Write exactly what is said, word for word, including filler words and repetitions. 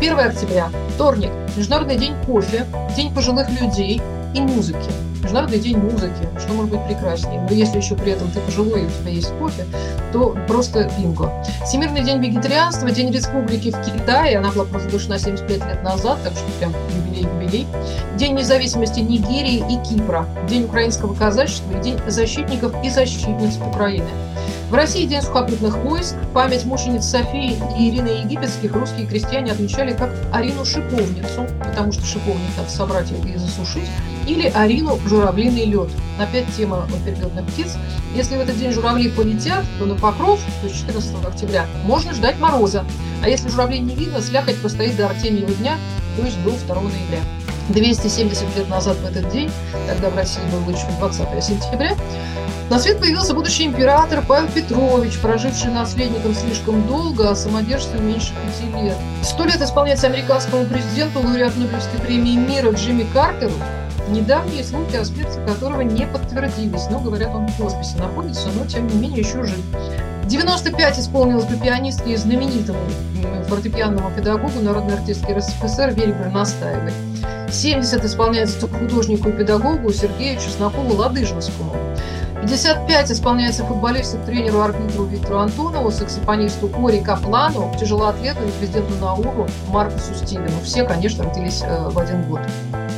первое октября, вторник, Международный день кофе, День пожилых людей и музыки. Международный день музыки, что может быть прекраснее. Но если еще при этом ты пожилой и у тебя есть кофе, то просто бинго. Всемирный день вегетарианства, День республики в Китае. Она была провозглашена семьдесят пять лет назад, так что прям юбилей-юбилей. День независимости Нигерии и Кипра. День украинского казачества и День защитников и защитниц Украины. В России День сухопутных войск. Память мучениц Софии и Ирины Египетских русские крестьяне отмечали как Арину Шиповницу, потому что шиповник надо собрать и засушить, или Арину Журавлиный лед. Опять тема перелетных птиц. Если в этот день журавли полетят, то на Покров, то есть четырнадцатого октября, можно ждать мороза. А если журавлей не видно, слякоть простоит до Артемьева дня, то есть до второго ноября. двести семьдесят лет назад в этот день, тогда в России было еще двадцатого сентября, на свет появился будущий император Павел Петрович, проживший наследником слишком долго, а самодержцем меньше пяти лет. Сто лет исполняется американскому президенту, лауреат Нобелевской премии мира Джимми Картеру, недавние слухи о смерти которого не подтвердились. Но, говорят, он в хосписе находится, но, тем не менее, еще жив. девяносто пять исполнилось бы пианистке и знаменитому фортепианному педагогу, народной артистке РСФСР Вере Горностаевой. семьдесят исполняется художнику и педагогу Сергею Чеснокову-Ладыжинскому. пятьдесят пять исполняется футболисту, тренеру, арбитру Виктору Антонову, саксофонисту Кори Каплану, тяжелоатлету и президенту НАУРу Маркусу Стивену. Все, конечно, родились в один год.